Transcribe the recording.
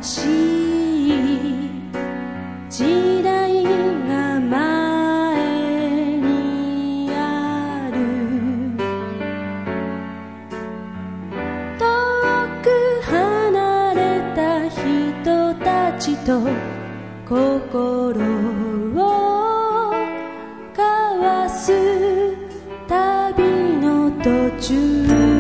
しい時代が前にある。遠く離れた人たちと心を交わす旅の途中